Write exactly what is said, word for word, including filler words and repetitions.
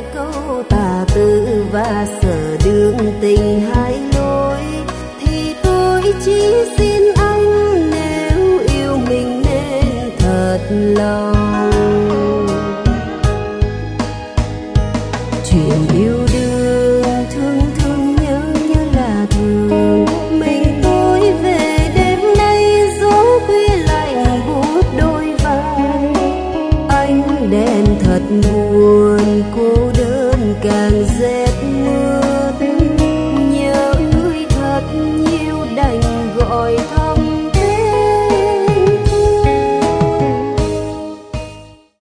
câu tà tư và sợ đường tình hai lối, thì tôi chỉ xin anh nếu yêu mình nên thật lòng. Chuyện yêu đương thương thương nhớ nhớ là thường, mình tôi về đêm nay gió khuya lạnh buốt đôi vai. Ánh đèn thật buồn, cô đơn càng rét mưa.